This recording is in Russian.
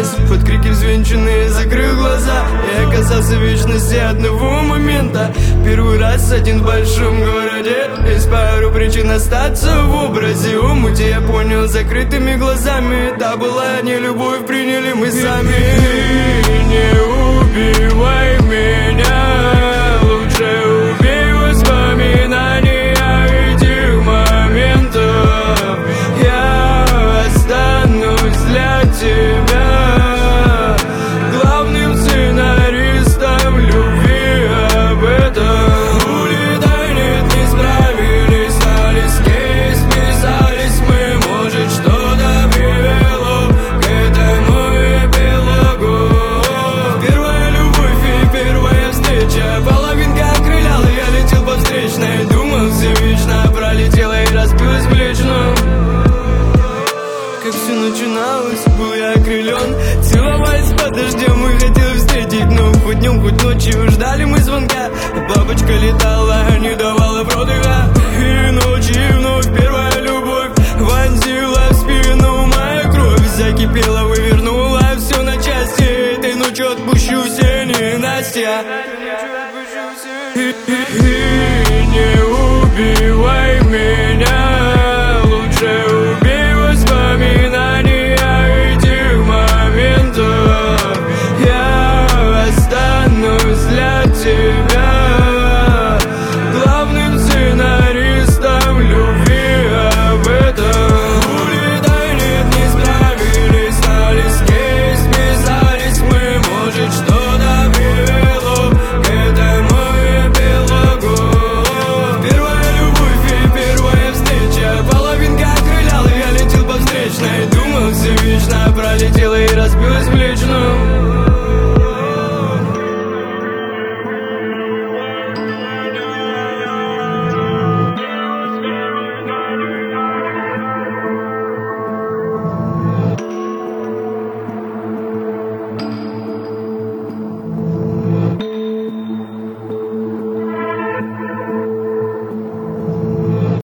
час, под крики взвинченные закрыл глаза и оказался в вечности одного момента. Первый раз один в большом городе, есть пару причин остаться в образе. Омуте я понял закрытыми глазами, да была не любовь, приняли мы сами. Не убивай меня, лучше убей воспоминания этих моментов. Я останусь для тебя главным сценаристом любви об этом. Улетай, нет, не справились, стались кейс, списались мы, может что-то привело к этому эпилогу. Первая любовь и первая встреча, половинка окрыляла, я летел по встречной, думал все вечно, пролетела и разбилась плечно. Как все начиналось, был я окрылен, целоваясь под дождем и хотел встретить, но хоть днем, хоть ночью ждали мы звонка. Бабочка летала, не давала продыха, и ночью вновь первая любовь вонзила в спину моя кровь. Закипела, вывернула все на части, этой ночью отпущу все ненастья.